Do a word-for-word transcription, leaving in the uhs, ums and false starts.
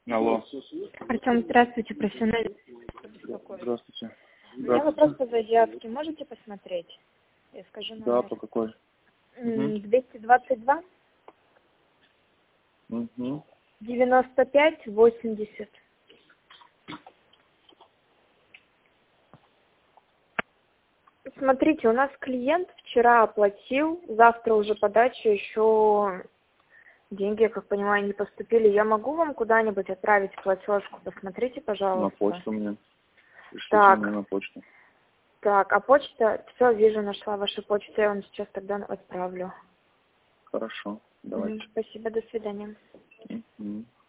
Алло. Артем, здравствуйте, профессиональный. Здравствуйте. У меня вопрос по заявке. Можете посмотреть? Я скажу номер. Да, по какой? двести двадцать два Угу. девяносто пять восемьдесят. Смотрите, у нас клиент вчера оплатил, завтра уже подача, еще деньги, я как понимаю, не поступили. Я могу вам куда-нибудь отправить платежку? Посмотрите, пожалуйста. На почту мне. Пришлите Так. мне на почту. Так, а почта, все, вижу, нашла вашу почту, я вам сейчас тогда отправлю. Хорошо, давайте. Спасибо, до свидания. Угу.